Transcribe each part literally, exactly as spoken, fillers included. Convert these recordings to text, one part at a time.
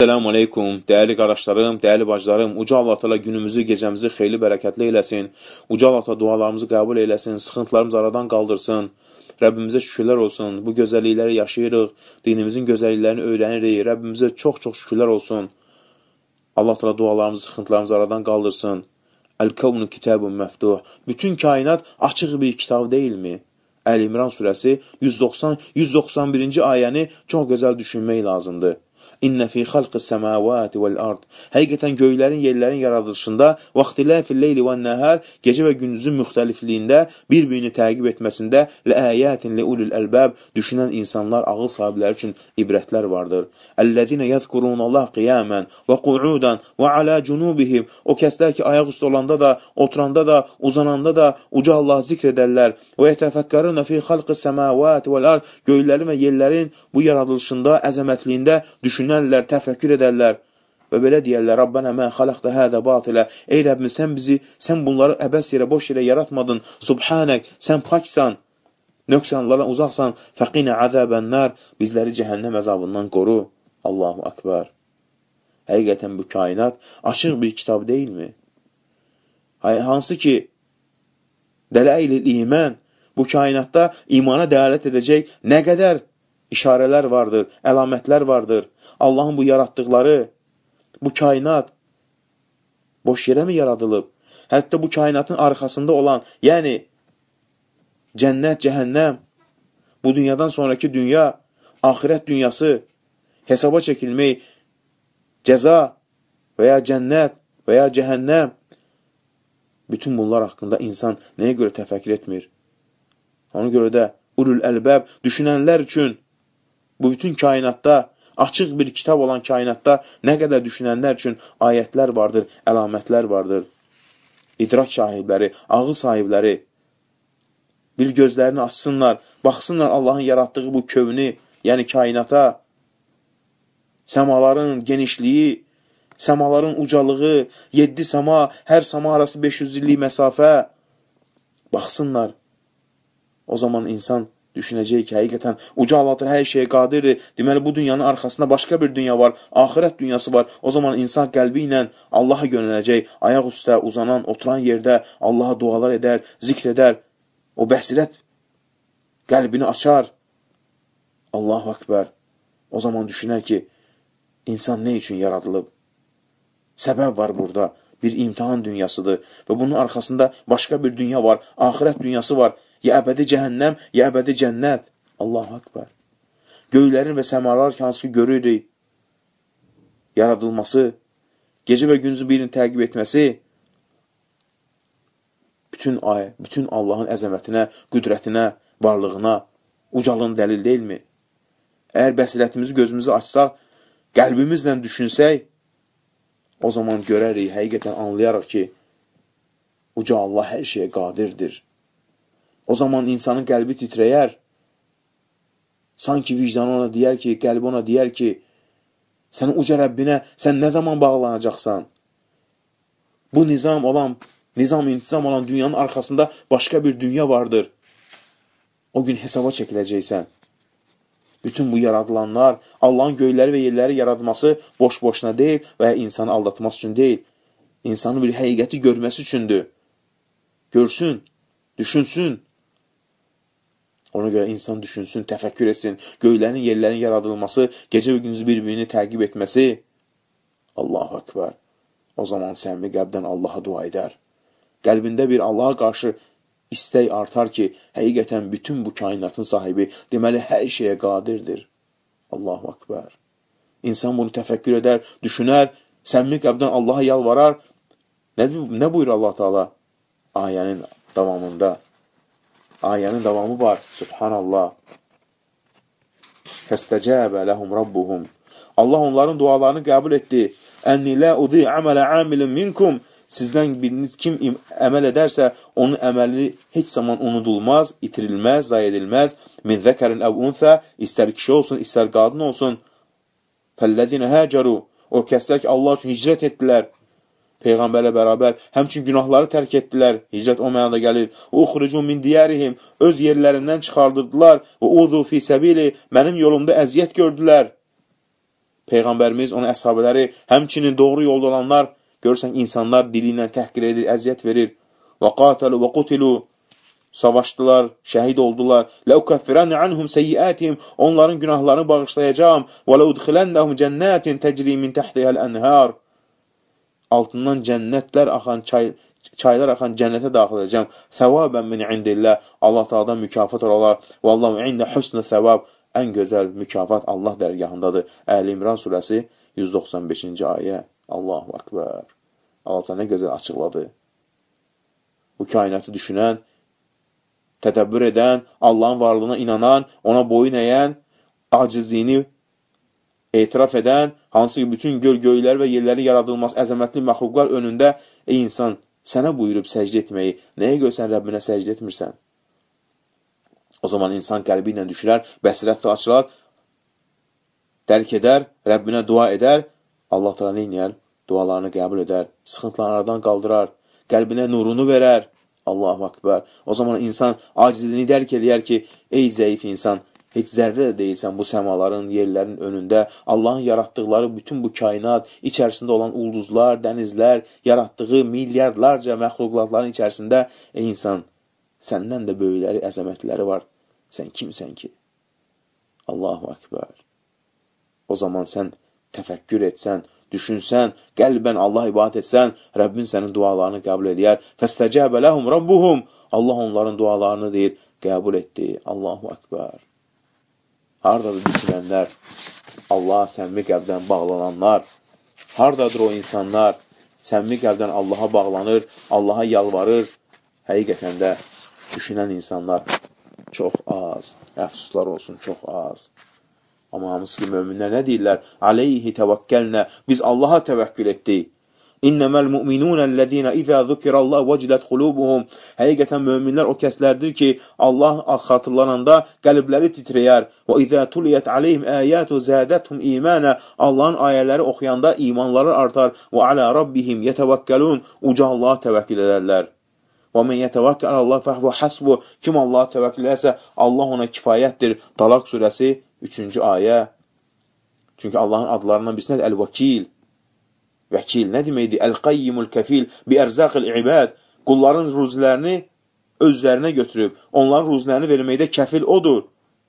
Selamun Aleyküm, değerli qardaşlarım, değerli bacılarım, Uca Allah Teala günümüzü, gecəmizi xeyli bərəkətli eyləsin, Uca Allah Teala dualarımızı qəbul eyləsin, sıxıntılarımızı aradan qaldırsın, Rəbbimizə şükürlər olsun, bu gözəllikləri yaşayırıq, dinimizin gözəlliklərini öyrənirik, Rəbbimizə çox-çox şükürlər olsun, Allah Teala dualarımızı, sıxıntılarımızı aradan qaldırsın. Əl-Kavnu kitabun məftuh, bütün kainat açıq bir kitab deyilmi? Əl-İmran surəsi yüz doxsan yüz doxsan birinci ayəni çox gözəl düşünmək lazımdır. İnnə fi xalqis səmavati vəl-ard. Həqiqətən göylərin, yerlərin yaradılışında, vaxtilafil leyli və nəhər, gecə və gündüzün müxtəlifliyində, bir-birini təqib etməsində, ləayətin liulul əlbəb, düşünən insanlar, ağıl sahibləri üçün ibrətlər vardır. Əlləzinə yəzkurunallah qiyamən və qu'udan və alə cunubihim. O kəslər ki, ayaq üstü olanda da, oturanda da, uzananda da uca Allah zikr edərlər. Və yətəfəkkərunə fi xalqis səmavati vəl-ard. Göylərin və yerlərin bu yaradılışında, əzəmətliyində düşünərlər, təfəkkür edərlər və belə deyərlər, Rabbənə mən xaləqdə hədə batilə, ey Rəbbim, sən bizi, sən bunları əbəs yerə, boş yerə yaratmadın, subhanək, sən paksan, nöqsanlardan uzaqsan, fəqinə əzəbənlər, bizləri cəhənnəm əzabından qoru, Allahu Akbar. Həqiqətən bu kainat açıq bir kitab deyilmi? Hansı ki, dələ-il iman, bu kainatda imana dəalət edəcək nə qədər işarələr vardır, əlamətlər vardır. Allahın bu yaratdıqları, bu kainat boş yerə mi yaradılıb? Hətta bu kainatın arxasında olan, yəni cənnət, cəhənnəm, bu dünyadan sonraki dünya, axirət dünyası, hesaba çəkilmək, cəza və ya cənnət və ya cəhənnəm, bütün bunlar haqqında insan nəyə görə təfəkkür etmir? Ona görə də ulul əlbəb düşünənlər üçün bu bütün kainatda, açıq bir kitab olan kainatda nə qədər düşünənlər üçün ayətlər vardır, əlamətlər vardır. İdrak sahibləri, ağıl sahibləri bir gözlərini açsınlar, baxsınlar Allahın yaratdığı bu kövni, yəni kainata, səmaların genişliyi, səmaların ucalığı, yeddi səma, hər səma arası beş yüz illik məsafə, baxsınlar. O zaman insan düşünəcək ki, həqiqətən uca Allahdır, hər şeyə qadirdir. Deməli, bu dünyanın arxasında başqa bir dünya var, axirət dünyası var. O zaman insan qəlbi ilə Allaha yönələcək, ayaq üstə, uzanan, oturan yerdə Allaha dualar edər, zikr edər. O bəsirət qəlbini açar. Allahu Akbar. O zaman düşünər ki, insan nə üçün yaradılıb? Səbəb var burada. Bir imtihan dünyasıdır və bunun arxasında başqa bir dünya var, axirət dünyası var. Ya əbədi cəhənnəm, ya əbədi cənnət. Allahu Akbar. Göylərin və səmalar ki, hansı ki görürük, yaradılması, gecə və gündüzü birini təqib etməsi, bütün ayə, bütün Allahın əzəmətinə, qüdrətinə, varlığına, ucalığına dəlil deyilmi? Əgər bəsirətimizi, gözümüzü açsaq, qəlbimizlə düşünsək, o zaman görərik, həqiqətən anlayarıq ki, uca Allah hər şeyə qadirdir. O zaman insanın qəlbi titrəyər, sanki vicdanı ona deyər ki, qəlbi ona deyər ki, sən uca Rəbbinə, sən nə zaman bağlanacaqsan? Bu nizam olan, nizam intizam olan dünyanın arxasında başqa bir dünya vardır. O gün hesaba çəkiləcəksən. Bütün bu yaradılanlar, Allahın göyləri və yerləri yaradılması boş-boşuna deyil və insanı aldatması üçün deyil. İnsanın bir həqiqəti görməsi üçündür. Görsün, düşünsün. Ona görə insan düşünsün, təfəkkür etsin. Göylərin, yerlərin yaradılması, gecə və gündüzü bir-birini təqib etməsi. Allahu Akbar. O zaman səmimi qəlbdən Allaha dua edər. Qəlbində bir Allaha qarşı istək artar ki, həqiqətən bütün bu kainatın sahibi, deməli, hər şeyə qadirdir. Allahu Akbar. İnsan bunu təfəkkür edər, düşünər, səmimi qəlbdən Allaha yalvarar. Nə, nə buyur Allah Teala? Ayənin davamında. Ayənin davamı var. Subhanallah. Fəstəcəbə ləhum rabbuhum. Allah onların dualarını qəbul etdi. Ənni lə uzi əmələ amilin minkum. Sizdən biriniz kim əməl edərsə, onun əməli heç zaman unudulmaz, itirilməz, zayi edilməz. Min zəkərin əv unfə, istər kişi olsun, istər qadın olsun. Fəlləzinə həcəru, o kəslər ki, Allah üçün hicrət etdilər. Peyğəmbərlə bərabər, həmçin günahları tərk etdilər. Hicrət o mənada gəlir. Uxrucu min diyərihim, öz yerlərindən çıxardırdılar. Və uzu fi səbili, mənim yolumda əziyyət gördülər. Peyğəmbərimiz, onun əshabələri, həmçinin doğru yolda olanlar, görürsən, insanlar dili ilə təhqir edir, əziyyət verir. Və qatalu və qutilu, savaşdılar, şəhid oldular. Ləukəffirənə anhum seyyiətihim, onların günahlarını bağışlayacağım. Və ləudxilənnəhum cənnətin təcri min təhtihəl ənhər, altından cənnətlər axan, çay, çaylar axan cənnətə daxil edəcəm. Səvabən min indillah, Allah Taala'dan mükafat olar. Vallahu ində husnü səvab, ən gözəl mükafat Allah dərgahındadır. Əl İmran surəsi yüz doxsan beşinci ayə. Allahu Akbar. Allah nə gözəl açıqladı. Bu kainatı düşünən, tədəbbür edən, Allahın varlığına inanan, ona boyun əyən, acizliyini etiraf edən, hansı ki bütün göl, göylər və yerlərin yaradılması əzəmətli məxluqlar önündə, ey insan, sənə buyurub səcdə etməyi, nəyə görsən Rəbbinə səcdə etmirsən? O zaman insan qəlbi ilə düşürər, bəsirət açılar, dərk edər, Rəbbinə dua edər, Allah təala nə edir? Dualarını qəbul edər, sıxıntılarını aradan qaldırar, qəlbinə nurunu verər. Allahu Akbar. O zaman insan acizliyini dərk edər ki, ey zəif insan, heç zərrə də deyilsən bu səmaların, yerlərin önündə. Allahın yaratdıqları bütün bu kainat, içərisində olan ulduzlar, dənizlər, yaratdığı milyardlarca məxluqatların içərisində, ey insan, səndən də böyükləri, əzəmətləri var. Sən kimsən ki? Allahu Akbar. O zaman sən təfəkkür etsən, düşünsən, qəlbən Allah ibadət etsən, Rəbbin sənin dualarını qəbul edər. Fəstəcəbə ləhum Rabbuhum. Allah onların dualarını deyir, qəbul etdi. Allahu Akbar. Haradadır düşünənlər? Allaha səmimi qəlbdən bağlananlar. Haradadır o insanlar? Səmimi qəlbdən Allaha bağlanır, Allaha yalvarır. Həqiqətən də düşünən insanlar çox az. Əfsuslar olsun, çox az. Amma hamısı ki, möminlər nə deyirlər? Aleyhi təvəkkəlnə. Biz Allaha təvəkkül etdik. İnnəməl mu'minunəl-ləzīnə izə zükirəlləh vəcilət qulubuhum. Həqiqətən möminlər o kəslərdir ki, Allah xatırlananda qəlbləri titrəyər. Və izə tuliyyət aleyhim əyətu zədəthum imanə. Allahın ayələri oxuyanda imanları artar. Və alə rabbihim yətəvəkkəlun. Uca Allaha təvəkkül edərlər. Və mən yətəvəkkəl Allah fəhvə həsbu. Kim Allaha təvəkkül edərsə, Allah ona kifayətdir. Talaq surəsi üçüncü ayə. Çünki Allahın adlarından birisi nədir? Əl-vəkil. Vəkil nə deməkdir? Əl-qayyimul kəfil bi ərzaqil ibad. Qulların ruzilərini özlərinə götürüb, onların ruzilərini verməkdə kəfil odur.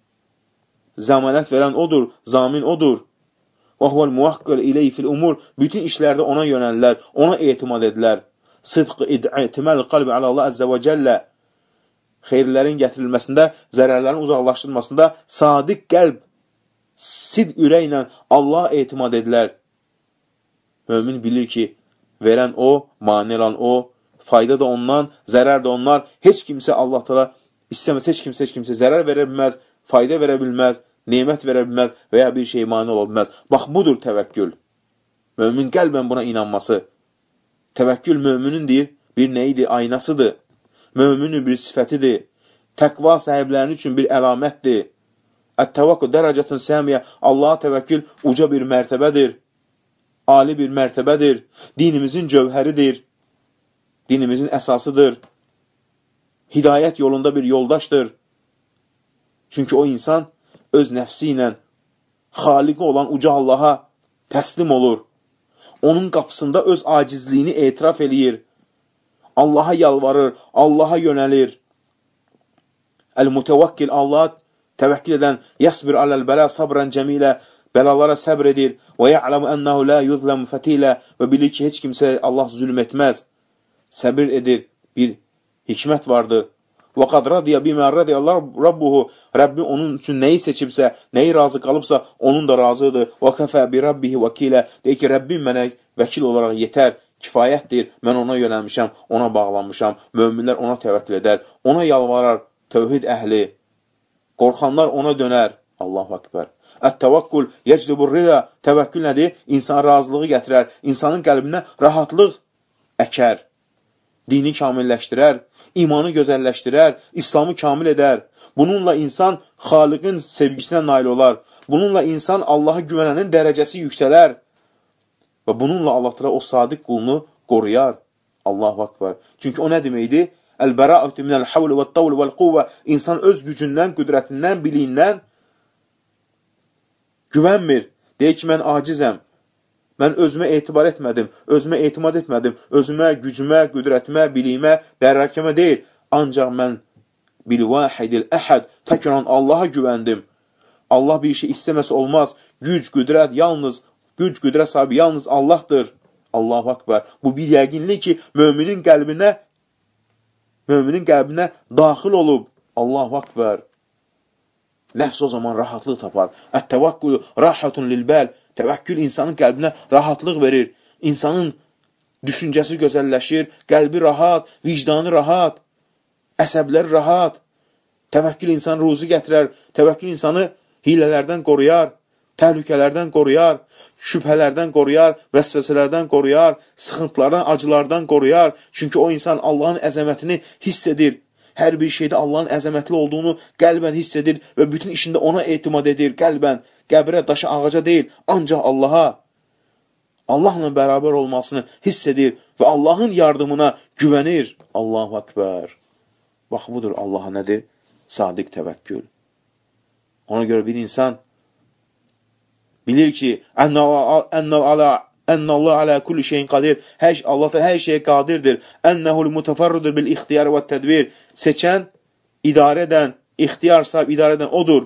Zəmanət verən odur, zamin odur. Və huvəl muvaqqil ileyhi fil umur. Bütün işlərdə ona yönəllər, ona etimad edilər. Sıdq itiməl qalbi alə Allah əzzə və cəllə. Xeyirlərin gətirilməsində, zərərlərin uzaqlaşdırılmasında sadiq qəlb, sidq ürəklə Allah etimad edilər. Mömin bilir ki, verən o, mane olan o, fayda da ondan, zərər də onlar. Heç kimsə Allah təala istəməz, heç kimsə, heç kimsə zərər verə bilməz, fayda verə bilməz, nemət verə bilməz və ya bir şey mane ola bilməz. Bax, budur təvəkkül. Mömin qəlbən buna inanması. Təvəkkül möminindir, bir nəyidir? Aynasıdır. Möminin bir sifətidir. Təqva sahiblərinin üçün bir əlamətdir. Ət-təvəkkül dərəcətun səmiyyə. Allaha təvəkkül uca bir mərtəbədir. Ali bir mərtəbədir. Dinimizin cövhəridir. Dinimizin əsasıdır. Hidayət yolunda bir yoldaşdır. Çünki o insan öz nəfsi ilə xaliqi olan uca Allaha təslim olur. Onun qapısında öz acizliyini etiraf eləyir. Allaha yalvarır, Allaha yönəlir. Əl-mütəvəkkil, Allaha təvəkkül edən, yəsbir aləl-bələ sabrən cəmilə, bəlalara səbr edir. Və ya'lamu ənəhu la yuzlamu fatilə, və bilir ki, heç kimsə Allah zülm etməz. Səbir edir, bir hikmət vardır. Və qad radiyə bimə radiyəllər Rabbuhu. Rəbbi onun üçün nəyi seçibsə, nəyi razı qalıbsa, onun da razıdır. Və kəfə bi Rabbihi vəkilə. Deyir ki, Rəbbim mənə vəkil olaraq yetər, kifayətdir. Mən ona yönəlmişəm, ona bağlanmışam. Möminlər ona təvəkkül edər, ona yalvarar, tövhid əhli. Qorxanlar ona dönər. Allahu Akbar. Ət-təvəkkül yəclibur rida. Təvəkkül nədir? İnsan razılığı gətirər, insanın qəlbinə rahatlıq əkər. Dini kamilləşdirər, imanı gözəlləşdirər, İslamı kamil edər. Bununla insan Xaliqin sevgisinə nail olar. Bununla insan Allaha güvənənin dərəcəsi yüksələr. Və bununla Allah təala o sadiq qulunu qoruyar. Allahu Akbar. Çünki o nə deməkdir? Əl-bəra'atu minəl havl və tavl vəl quvvə. İnsan öz gücündən, qüdrətindən, biliyindən güvənmir. Deyir ki, mən acizəm. Mən özümə etibar etmədim, özümə etimad etmədim, özümə, gücümə, qüdrətimə, biliyimə, dərrakəmə deyil. Ancaq mən bil-vahidil əhəd, tək olan Allaha güvəndim. Allah bir şey istəməsə olmaz. Güc, qüdrət, yalnız, güc, qüdrət sahibi yalnız Allahdır. Allahu Akbar. Bu bir yəqinlik ki, müminin qəlbinə, müminin qəlbinə daxil olub. Allahu Akbar. Nəfs o zaman rahatlıq tapar. Ət-təvakkül rahatun lil-bəl. Təvəkkül insanın qəlbinə rahatlıq verir. İnsanın düşüncəsi gözəlləşir, qəlbi rahat, vicdanı rahat, əsəbləri rahat. Təvəkkül insanı ruzi gətirər, təvəkkül insanı hilələrdən qoruyar, təhlükələrdən qoruyar, şübhələrdən qoruyar, vəsvəsələrdən qoruyar, sıxıntılardan, acılardan qoruyar. Çünki o insan Allahın əzəmətini hiss edir. Hər bir şeydə Allahın əzəmətli olduğunu qəlbən hiss edir və bütün işində ona etimad edir qəlbən. Qəbrə, daşa, ağaca deyil, ancaq Allaha, Allahla bərabər olmasını hiss edir və Allahın yardımına güvənir. Allahu Akbar. Bax, budur Allaha nədir? Sadiq təvəkkül. Ona görə bir insan bilir ki, Ennallah alə kulli şeyin qadir. Allah da hər şeyə qadirdir. Ennəhul mutafarrudur bil ixtiyar və tədbir. Seçən, idarə edən, ixtiyar sahib, idarə edən odur.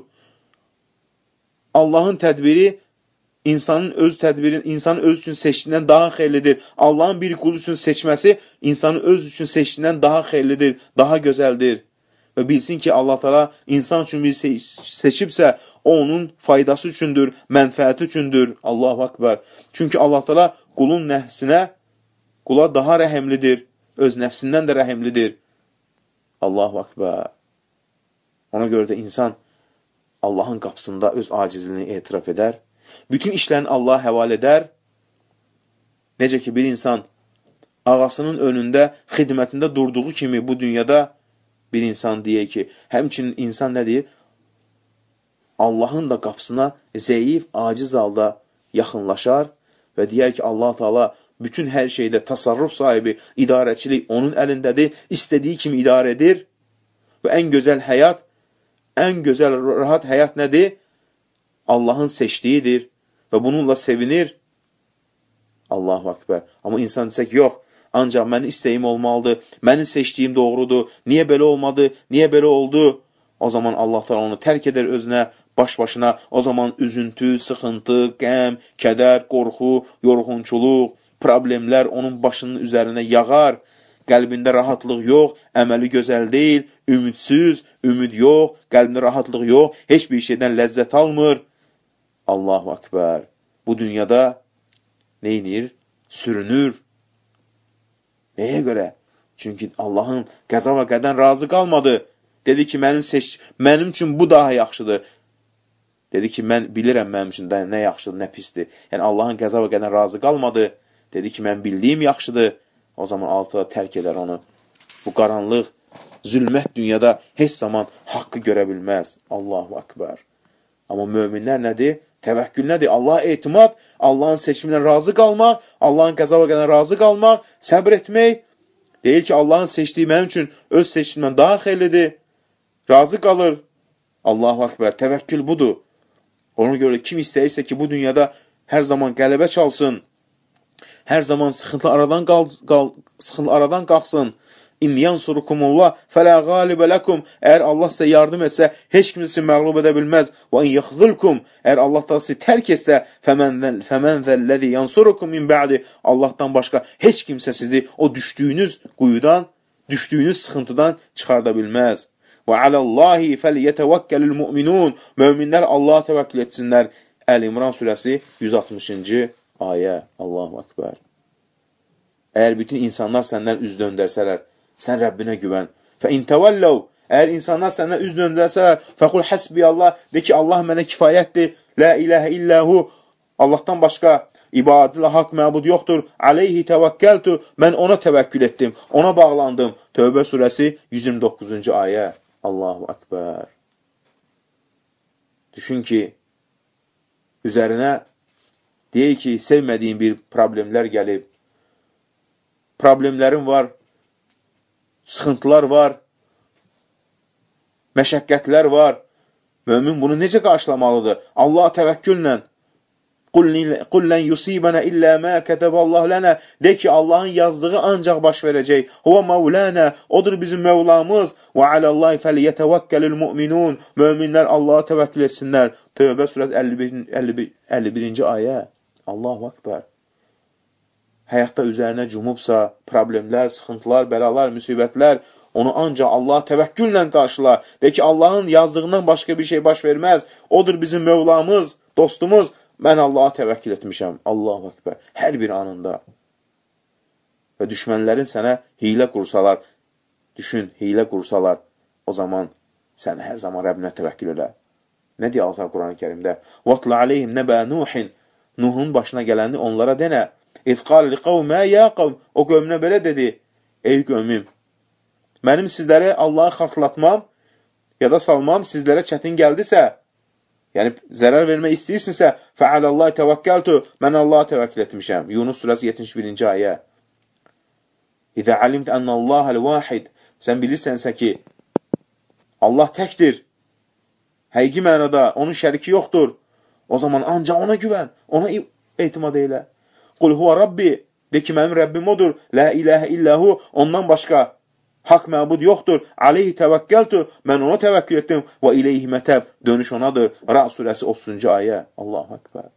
Allahın tədbiri insanın öz tədbirin, insanın öz üçün seçdiyindən daha xeyirlidir. Allahın bir qul üçün seçməsi insanın öz üçün seçdiyindən daha xeyirlidir, daha gözəldir. Və bilsin ki, Allah Teala insan üçün bir seçibsə, o onun faydası üçündür, mənfəəti üçündür. Allahu Akbar. Çünki Allah Teala qulun nəfsinə, qula daha rəhəmlidir, öz nəfsindən də rəhəmlidir. Allahu Akbar. Ona görə də insan Allahın qapısında öz acizliyini etiraf edər. Bütün işlərini Allah'a həval edər. Necə ki, bir insan ağasının önündə, xidmətində durduğu kimi bu dünyada bir insan deyək ki, həmçinin insan nə deyir? Allahın da qapısına zəif, aciz halda yaxınlaşar və deyər ki, Allah Teala bütün hər şeydə tasarruf sahibi, idarəçilik onun əlindədir, istədiyi kimi idarə edir və ən gözəl həyat, ən gözəl rahat həyat nədir? Allahın seçdiyidir və bununla sevinir. Allahu Akbar. Amma insan desək, yox, ancaq mənim istəyim olmalıdır, mənim seçdiyim doğrudur, niyə belə olmadı, niyə belə oldu? O zaman Allah da onu tərk edər özünə, baş başına, o zaman üzüntü, sıxıntı, qəm, kədər, qorxu, yorğunçuluq, problemlər onun başının üzərinə yağar, qəlbində rahatlıq yox, əməli gözəl deyil, ümidsiz, ümid yox, qəlbində rahatlıq yox, heç bir şeydən ləzzət almır. Allahu Akbar. Bu dünyada neynir? Sürünür. Nəyə görə? Çünki Allahın qəza və qədən razı qalmadı. Dedi ki, mənim, seç... mənim üçün bu daha yaxşıdır. Dedi ki, mən bilirəm mənim üçün nə yaxşıdır, nə pisdir. Yəni, Allahın qəza və qədən razı qalmadı. Dedi ki, mən bildiyim yaxşıdır. O zaman altıda tərk edər onu. Bu qaranlıq, zülmət dünyada heç zaman haqqı görə bilməz. Allahu Akbar. Amma möminlər nədir? Təvəkkül nədir? Allah'a etimad, Allahın seçimindən razı qalmaq, Allahın qəza və qədən razı qalmaq, səbr etmək. Deyir ki, Allahın seçdiyi mənim üçün öz seçdiyimdən daha xeyirlidir. Razı qalır. Allahu Akbar. Təvəkkül budur. Ona görə kim istəyirsə ki, bu dünyada hər zaman qələbə çalsın, hər zaman sıxıntı aradan, qal, qal, sıxıntı aradan qalxsın. İn yansurukumullah fələ qalibə ləkum. Əgər Allah sizə yardım etsə, heç kim sizi məğlub edə bilməz. Və in yaxzılkum. Əgər Allah da sizi tərk etsə, fəmən zəlləzi yansurukum min bə'di. Allahdan başqa heç kimsə sizi o düşdüyünüz quyudan, düşdüyünüz sıxıntıdan çıxarda bilməz. Və aləllahi fəliyyətəvəkkəlül müminun. Möminlər Allaha təvəkkül etsinlər. Əl-İmran surəsi yüz altmışıncı ayə. Allahu Akbar. Əgər bütün insanlar səndən üz döndərsələr, sən Rəbbinə güvən. Fə in təvəlləv, əgər insanlar səndən üz döndərsələr, fəqul həsbiyallah, de ki, Allah mənə kifayətdir, la iləhə illəhu, Allahdan başqa ibadilə haqq məbud yoxdur, aleyhi təvəkkəltü, mən ona təvəkkül etdim, ona bağlandım. Tövbə surəsi yüz iyirmi doqquzuncu ayə. Allahu Akbar. Düşün ki, üzərinə deyək ki, sevmədiyin bir problemlər gəlib, problemlərin var, sıxıntılar var, məşəqqətlər var. Mömin bunu necə qarşılamalıdır? Allaha təvəkküllə, Qul len yusibana illa ma kataballahu lana. De ki Allahın yazdığı ancaq baş verəcək. Huve mevlana. Odur bizim Mevlamız. Və alallahi fəliyətəvəkkəlül mu'minun. Möminlər Allah'a təvəkkül etsinlər. Tövbə surəsi əlli birinci ayə. Allahu akbar. Həyatda üzərinə cumubsa, problemlər, sıxıntılar, bəlalar, müsibətlər, onu ancaq Allah təvəkküllə qarşıla. De ki, Allahın yazdığından başqa bir şey baş verməz. Odur bizim Mevlamız, dostumuz. Mən Allah'a təvəkkül etmişəm. Allahu akbar. Hər bir anında. Və düşmənlərin sənə hilə qursalar, düşün, hilə qursalar, o zaman sən hər zaman Rəbbinə təvəkkül elə. Nə deyir Allah Quran-ı Kərimdə? وَاتْلَ عَلَيْهِمْ نَبَا نُوحٍ Nuhun başına gələni onlara denə. اِذْ قَالْ لِقَوْمَا يَا قَوْمْ O qövmünə belə dedi. Ey qövmüm, mənim sizlərə Allah'ı xatırlatmam ya da salmam sizlərə çətin gəldisə, yəni zərər vermək istəyirsinsə, فَعَلَى اللّٰهِ تَوَكَّلْتُ Mən Allah'a təvəkkül etmişəm. Yunus surəsi yetmiş birinci ayə. İzə alimtə ənəllâhəl vahid Sən bilirsənsə ki, Allah təkdir. Həqiqi mənada onun şəriki yoxdur. O zaman ancaq ona güvən, ona etimad eylə. Qul huvə Rabbi De ki, mənim Rəbbim odur. La ilahə illəhu Ondan başqa haqq məbud yoxdur. Aleyhi təvəkkəltü Mən ona təvəkkül etdim. Və ileyhi mətəb Dönüş onadır. Ra'd surəsi otuzuncu ayə. Allahu akbar.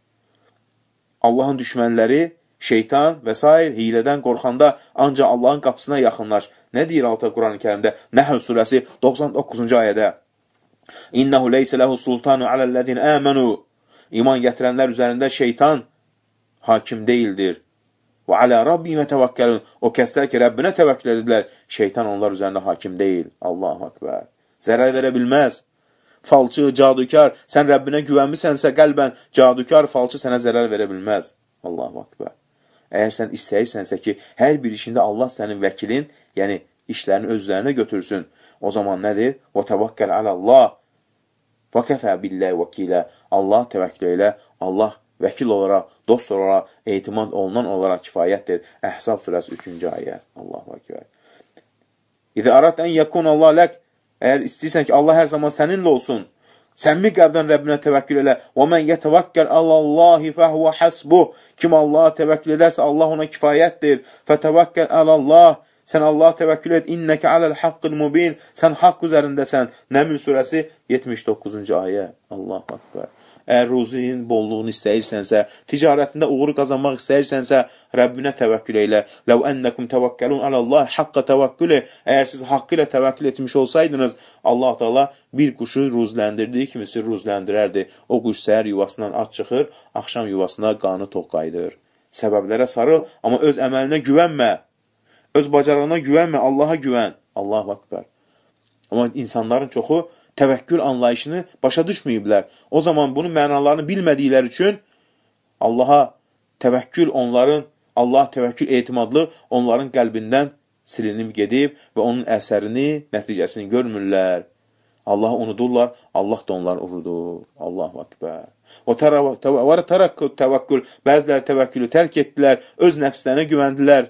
Allahın düşmənləri şeytan və s. hilədən qorxanda ancaq Allahın qapısına yaxınlaş. Nə deyir altı Quran-ı Kərimdə? Nəhl surəsi doxsan doqquzuncu ayədə. İnnehu leysə lehu sultanu aləl-ləzin əmənu İman gətirənlər üzərində şeytan hakim deyildir. Və alə Rabbimə təvəkkəlun O kəslər ki, Rəbbinə təvəkkül ediblər, şeytan onlar üzərində hakim deyil. Allahu akbar. Zərər verə bilməz. Falçı, cadükar, sən Rəbbinə güvənmisənsə qəlbən, cadükar, falçı sənə zərər verə bilməz. Allahu akbar. Əgər sən istəyirsənsə ki, hər bir işində Allah sənin vəkilin, yəni işlərini özlərinə götürsün, o zaman nədir? Və təvəkkəl aləllah və kəfə billəh vəkilə. Allah təvəkkül elə, Allah vəkil olaraq, dost olaraq, etimad olunan olaraq kifayətdir. Əhzab surəsi üçüncü ayə. Allahu akbar. İzə arat ən yəkun Allah lək Əgər istəyirsən ki, Allah hər zaman səninlə olsun, səmimi qəlbdən Rəbbinə təvəkkül elə. Və mən yətəvəkkəl alallahi fəhvə həsbuh. Kim Allaha təvəkkül edərsə, Allah ona kifayətdir. Fətəvəkkəl alallah. Sən Allaha təvəkkül et. İnnəkə aləl haqqın mubin. Sən haqq üzərindəsən. Nəml surəsi yetmiş doqquzuncu ayə. Allahu akbar. Əgər ruzinin bolluğunu istəyirsənsə, ticarətində uğur qazanmaq istəyirsənsə, Rəbbinə təvəkkül elə. Ləv ənəkum təvəkkəlun alallah haqqa təvəkkülə. Əgər siz haqqı ilə təvəkkül etmiş olsaydınız, Allah Teala bir quşu ruzləndirdiyi kimi sizi ruzləndirərdi. O quş səhər yuvasından at çıxır, axşam yuvasına qanı toq qayıdır. Səbəblərə sarıl, amma öz əməlinə güvənmə. Öz bacarığına güvənmə, Allaha güvən. Allahu akbar. Amma insanların çoxu təvəkkül anlayışını başa düşməyiblər. O zaman bunun mənalarını bilmədikləri üçün Allaha təvəkkül onların, Allah təvəkkül etimadlı onların qəlbindən silinib gedib və onun əsərini, nəticəsini görmürlər. Allahı unudurlar, Allah da onları unudur. Allahu akbar. Və tərəkkü təvəkkül, bəziləri təvəkkülü tərk etdilər, öz nəfslərinə güvəndilər.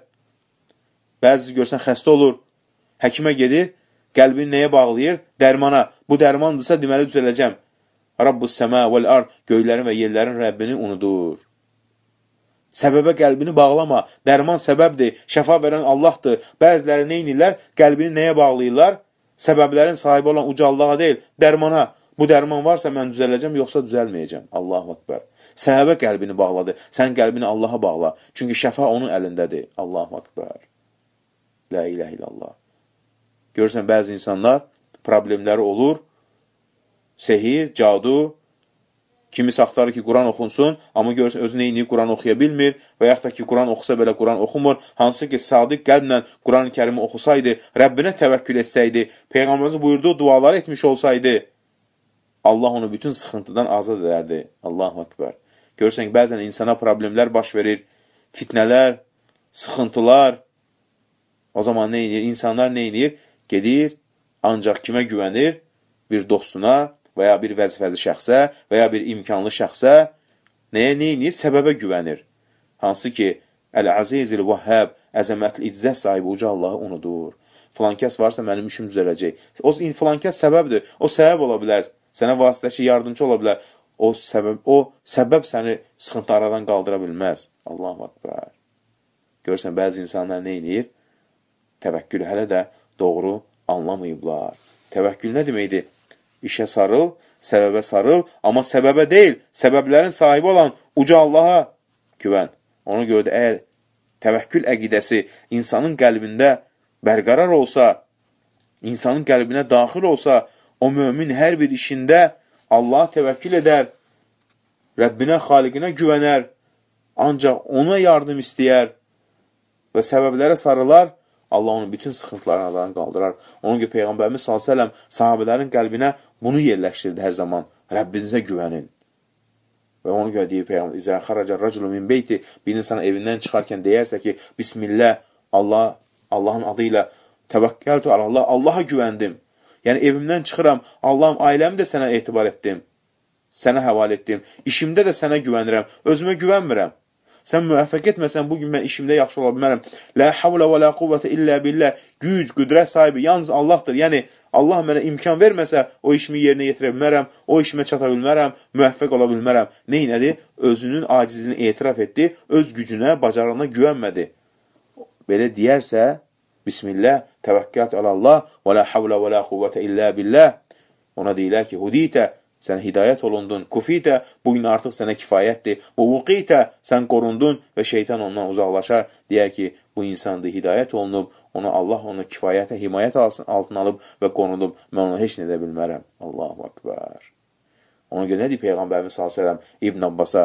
Bəzisi görsən xəstə olur, həkimə gedir, qəlbini nəyə bağlayır? Dərmana. Bu dərmandırsa deməli düzələcəm. Rabbus səmə vəl-ard, göylərin və yerlərin Rəbbini unudur. Səbəbə qəlbini bağlama. Dərman səbəbdir, şəfa verən Allahdır. Bəziləri neynirlər? Qəlbini nəyə bağlayırlar? Səbəblərin sahibi olan uca Allaha deyil, dərmana. Bu dərman varsa mən düzələcəm, yoxsa düzəlməyəcəm. Allahu akbar. Səbəbə qəlbini bağladı. Sən qəlbini Allaha bağla. Çünki şəfa onun əlindədir. Allahu akbar. La ilahe illallah. Görürsən, bəzi insanlar problemləri olur, sehir, cadu, kimisi axtarır ki, Quran oxunsun, amma görürsən, özü neyini Quran oxuya bilmir və yaxud da ki, Quran oxusa belə Quran oxumur, hansı ki, sadiq qəlblə Quran-ı Kərimi oxusaydı, Rəbbinə təvəkkül etsəydi, Peyğəmbərimiz buyurduğu dualar etmiş olsaydı, Allah onu bütün sıxıntıdan azad edərdi. Allahu akbar. Görürsən ki, bəzən insana problemlər baş verir, fitnələr, sıxıntılar. O zaman nə edir? İnsanlar nə edir? Gedir, ancaq kimə güvənir? Bir dostuna və ya bir vəzifəli şəxsə və ya bir imkanlı şəxsə nəyə neyinir? Səbəbə güvənir. Hansı ki, Əl-Əzizil Vəhəb, əzəmətli izzət sahibi uca Allahı unudur. Filankəs varsa mənim işim düzələcək. O filankəs səbəbdir. O səbəb ola bilər. Sənə vasitəçi yardımcı ola bilər. o səbəb, o səbəb səni sıxıntı aradan qaldıra bilməz. Allahu Akbar. Görürsən, bəzi insanlar nə edir? Təvəkkül hələ də doğru anlamayıblar. Təvəkkül nə deməkdir? İşə sarıl, səbəbə sarıl, amma səbəbə deyil, səbəblərin sahibi olan uca Allaha güvən. Ona görə də əgər təvəkkül əqidəsi insanın qəlbində bərqərar olsa, insanın qəlbinə daxil olsa, o mömin hər bir işində Allaha təvəkkül edər, Rəbbinə, xaliqinə güvənər, ancaq ona yardım istəyər və səbəblərə sarılar, Allah onun bütün sıxıntılarını qaldırar. Onun ki, Peyğəmbərimiz sallallahu əleyhi və səlləm sahabələrin qəlbinə bunu yerləşdirdi hər zaman. Rəbbinizə güvənin. Və onu görə deyir Peyğəmbər, İzə xaraca raculu min beyti, bir insan evindən çıxarkən deyərsə ki, Bismillah, Allah, Allahın adı ilə təvəkkəltu Allah, Allaha güvəndim. Yəni, evimdən çıxıram, Allahım, ailəmi də sənə etibar etdim, sənə həval etdim, işimdə də sənə güvənirəm, özümə güvənmirəm. Sən müvəffəq etməsən, bugün mən işimdə yaxşı ola bilmərəm. Lə havlə və lə quvvətə illə billə, güc, qüdrət sahibi yalnız Allahdır. Yəni, Allah mənə imkan verməsə, o işimi yerinə yetirə bilmərəm, o işimə çata bilmərəm, müvəffəq ola bilmərəm. Neynədir? Özünün acizini etiraf etdi, öz gücünə, bacarığına güvənmədi. Belə deyərsə, Bismillah, təvəkkət alallah, və lə havlə və lə quvvətə illə billə. Ona deyilər ki, huditə, sən hidayət olundun, kufitə, bugün artıq sənə kifayətdir, və vuqitə, sən qorundun və şeytan ondan uzaqlaşar, deyər ki, bu insandır, hidayət olunub, ona Allah onu kifayətə, himayət altına alıb və qorunub, mən onu heç nə edə bilmərəm. Allahu Akbar. Ona görə nə deyir Peyğəmbərimiz sallallahu əleyhi və səlləm İbn Abbasa?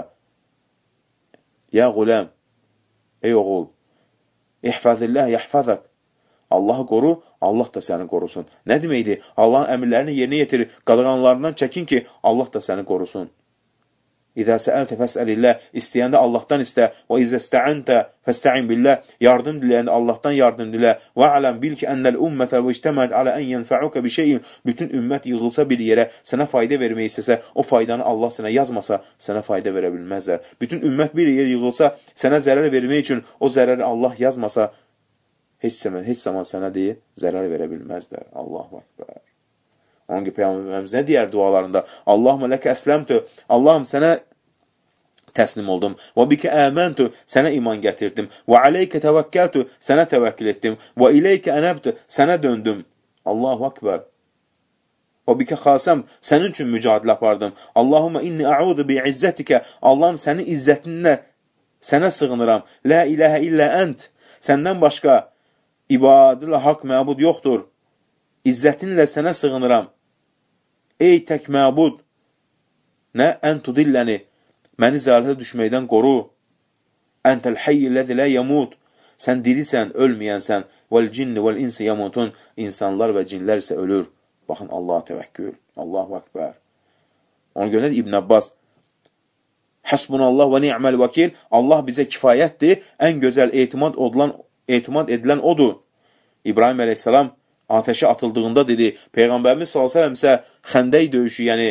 Ya quləm, ey oğul, ihfazillah yahfazak. Allahı qoru, Allah da səni qorusun. Nə deməkdir? Allahın əmirlərini yerinə yetirir, qadağanlarından çəkin ki, Allah da səni qorusun. İzə səəltə fəsəlillah, istəyəndə Allahdan istə, və izə istəəntə fəstəin billah, yardım diləyəndə Allahdan yardım dilə, və aləm bil ki, ənəl ümmətə və iştəməd alə ən yənfəuqə bir şeyin, bütün ümmət yığılsa bir yerə, sənə fayda vermək istəsə, o faydanı Allah sənə yazmasa, sənə fayda verə bilməzlər. Bütün ümmət bir yerə yığılsa, sənə zərər vermək üçün o zərəri Allah yazmasa, heç zaman, heç zaman sənə deyir, zərər verə bilməzlər. Allahu Akbar. Onun ki, Peyğəmbərimiz nə deyər dualarında? Allahumma ləkə əsləmtü, Allahım sənə təslim oldum. Və bikə əməntü, sənə iman gətirdim. Və aleykə təvəkkəltü, sənə təvəkkül etdim. Və ileykə ənəbtü, sənə döndüm. Allahu Akbar. Və bikə xasəm, sənin üçün mücadilə apardım. Allahumma inni əuzu bi izzətikə, Allahım sənin izzətinlə sənə sığınıram. La iləhə illə ənt, səndən başqa ibadilə haqq məbud yoxdur. İzzətinlə sənə sığınıram. Ey tək məbud, nə ən tudilləni, məni zəalətə düşməkdən qoru. Əntəl hayyilləzi lə yəmud, sən dirisən, ölməyənsən. Vəl cinni vəl insi yəmutun, insanlar və cinlər isə ölür. Baxın, Allaha təvəkkül. Allahu Akbar. Ona görə nədir İbn Abbas? Həsbunallah və ni'məl vəkil, Allah bizə kifayətdir, ən gözəl etimad odlan etimad edilən odur. İbrahim əleyhissalam ateşə atıldığında dedi, Peyğəmbərimiz sallallahu əleyhi və səlləm isə Xəndək döyüşü, yəni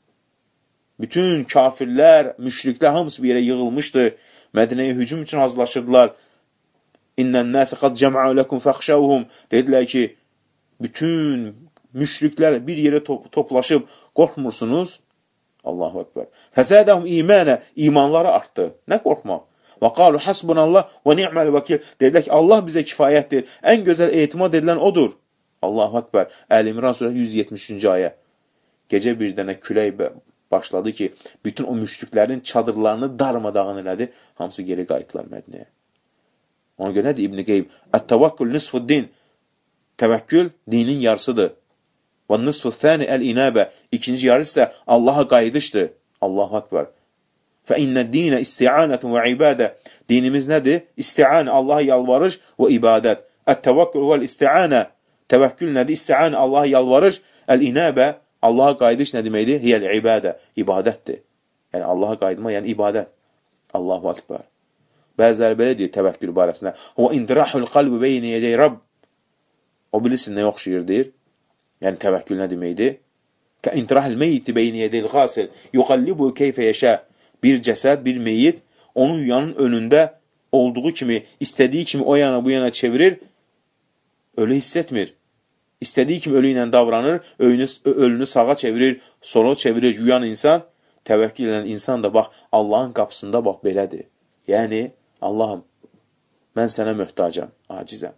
bütün kafirlər, müşriklər hamısı bir yerə yığılmışdı. Mədinəyə hücum üçün hazırlaşırdılar. İnnən nəsə qad cəm'u ləkum fəxşəvhum. Dedilər ki, bütün müşriklər bir yerə top toplaşıb, qorxmursunuz? Allahu Ekber. Fəzədəhum imanə, imanları artdı. Nə qorxmaq? Və qalu hasbunallah və ni'məl vəkil. Dedilər ki, Allah bizə kifayətdir. Ən gözəl etimad edilən odur. Allahu Ekber. Əl-İmran surəsi yüz yetmiş üçüncü ayə. Gecə bir dənə külək başladı ki, bütün o müşriklərin çadırlarını darmadağın elədi. Hamısı geri qayıtdılar Mədinəyə. Ona görə nədir İbn Qeym? Ət-təvəkkül nisfu'd-din. Təvəkkül dinin yarısıdır. Və nisfu'th-thani əl-inabə. İkinci yarısı isə Allaha qayıdışdır. Allahu Ekber. Fə innəd-dinə isti'anətun və ibadə. Dinimiz nədir? İsti'anə, Allaha yalvarış və ibadət. Ət-təvəkkül vəl-isti'anə. Təvəkkül nədir? İsti'anə, Allaha yalvarış. Əl-inabə, Allaha qayıdış nə deməkdir? Hiyəl-ibadə, ibadətdir. Yəni, Allaha qayıdma, yəni ibadət. Allahu Akbar. Bəziləri belə deyir təvəkkül barəsində. Və indirahul qalbi beyni yedəy Rabb. O bilirsin nə oxşayır deyir. Yəni, təvəkkül nə deməkdir? Kə indirahul meyyiti beyni yedəyl qasil. Yuqallibu keyfə yeşə. Bir cəsəd, bir meyit, onun yuyanın önündə olduğu kimi, istədiyi kimi o yana bu yana çevirir, ölü hiss etmir. İstədiyi kimi ölü ilə davranır, ölünü, ölünü sağa çevirir, sola çevirir yuyan insan. təvəkkül edən insan da, bax, Allahın qapısında, bax, belədir. Yəni, Allahım, mən sənə möhtacam, acizəm.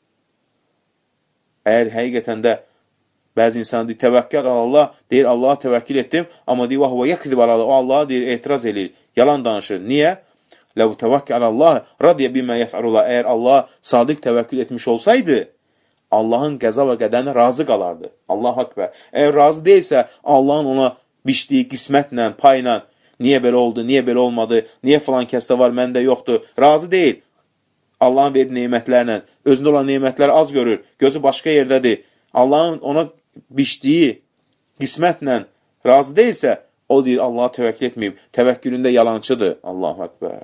Əgər həqiqətən də bəzi insan deyir, təvəkkül Allah, deyir, Allaha təvəkkül etdim, amma deyir, vahvə yəkdib Allah, o Allaha deyir, etiraz edir, yalan danışır. Niyə? Ləv təvəkkül Allah, radiyə bimə yəfərullah. Əgər Allah sadiq təvəkkül etmiş olsaydı, Allahın qəza və qədərinə razı qalardı. Allah akbər. Əgər razı deyilsə, Allahın ona biçdiyi qismətlə, payla, niyə belə oldu, niyə belə olmadı, niyə filan kəsdə var, məndə yoxdur, razı deyil. Allahın verdiyi neymətlərlə, özündə olan neymətləri az görür, gözü başqa yerdədir. Allahın ona biçdiyi qismətlə razı deyilsə, o deyir, Allaha təvəkkül etməyib, təvəkkülündə yalancıdır. Allahu akbər.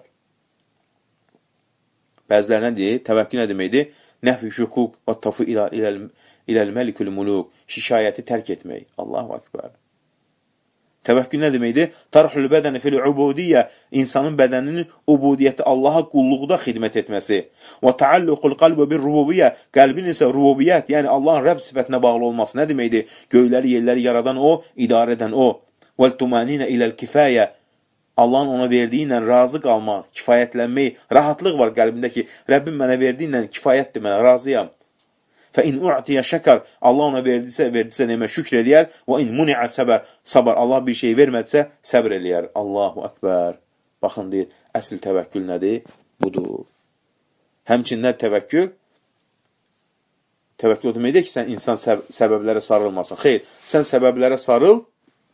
Bəzilərlə deyir, təvəkkül nə deməkdir? Nəfi şükuk və tafu iləl məlikül muluk. Şikayəti tərk etmək. Allahu akbər. Təvəkkül nə deməkdir? Tarhul bədəni fil-ubudiyyə, insanın bədəninin ubudiyyəti Allaha qulluqda xidmət etməsi. Və taalluqul qalbi bir-rububiyyə, qəlbin isə rububiyyət, yəni Allahın Rəbb sifətinə bağlı olması nə deməkdir? Göyləri, yerləri yaradan o, idarə edən o. Vəl-tumaninə iləl-kifayyə, Allahın ona verdiyi ilə razı qalma, kifayətlənmək, rahatlıq var qəlbində ki, Rəbbim mənə verdiyi ilə kifayətdir, mənə razıyam. فَاِنْ اُعْتِيَ şəkər, Allah ona verdisə, verdisə demə şükr eləyər. وَاِنْ مُنِعَ səbər, sabır, Allah bir şey vermədisə, səbr eləyər. Allahu akbər. Baxın, deyir, əsl təvəkkül nədir? Budur. Həmçində təvəkkül, təvəkkül o deməkdir ki, sən insan səb səbəblərə sarılmasın. Xeyr, sən səbəblərə sarıl,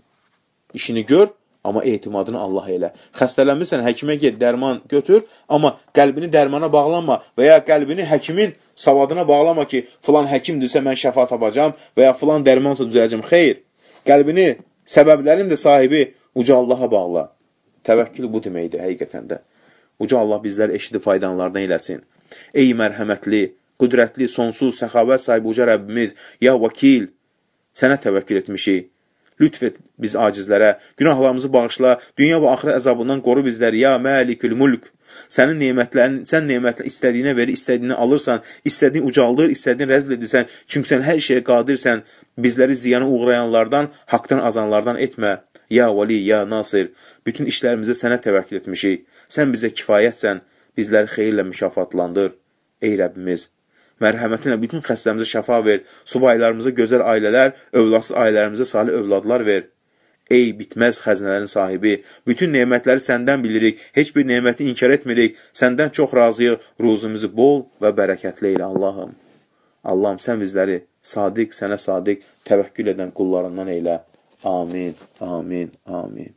işini gör, amma etimadını Allah elə. Xəstələnmirsən, həkimə get, dərman götür, amma qəlbini dərmana bağlanma və ya qəlbini həkimin savadına bağlama ki, filan həkimdirsə mən şəfa tapacam və ya filan dərmansa düzələcəm. Xeyr, qəlbini, səbəblərin də sahibi uca Allaha bağla. Təvəkkül bu deməkdir, həqiqətən də. Uca Allah bizlər eşidi faydanlardan eləsin. Ey mərhəmətli, qüdrətli, sonsuz, səxavət sahibi uca Rəbbimiz, ya vakil, sənə təvəkkül etmişik. Lütf et biz acizlərə, günahlarımızı bağışla, dünya və axirət əzabından qoru bizləri, ya məlikül mülk. Sənin neymətlərin, sən neymətlə istədiyinə verir, istədiyini alırsan, istədiyin ucaldır, istədiyin rəzl edirsən, çünki sən hər şeyə qadirsən, bizləri ziyana uğrayanlardan, haqdan azanlardan etmə. Ya vali, ya nasir, bütün işlərimizə sənə təvəkkül etmişik, sən bizə kifayətsən, bizləri xeyirlə mükafatlandır. Ey Rəbbimiz, mərhəmətinlə bütün xəstəmizə şəfa ver, subaylarımıza gözəl ailələr, övladsız ailələrimizə salih övladlar ver. Ey bitməz xəzinələrin sahibi, bütün nemətləri səndən bilirik, heç bir neməti inkar etmirik, səndən çox razıyıq, ruzumuzu bol və bərəkətli elə Allahım. Allahım, sən bizləri sadiq, sənə sadiq, təvəkkül edən qullarından elə. Amin, amin, amin.